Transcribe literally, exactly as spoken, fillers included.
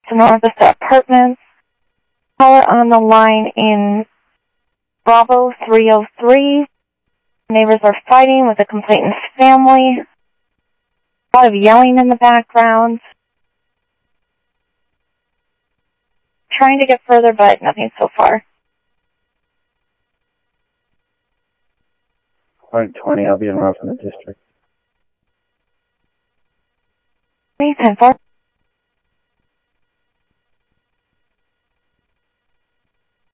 Sonora Vista Apartments. Caller on the line in Bravo three oh three. Neighbors are fighting with a complainant's family. A lot of yelling in the background. Trying to get further, but nothing so far. one twenty, I'll be in route from the district. ten four.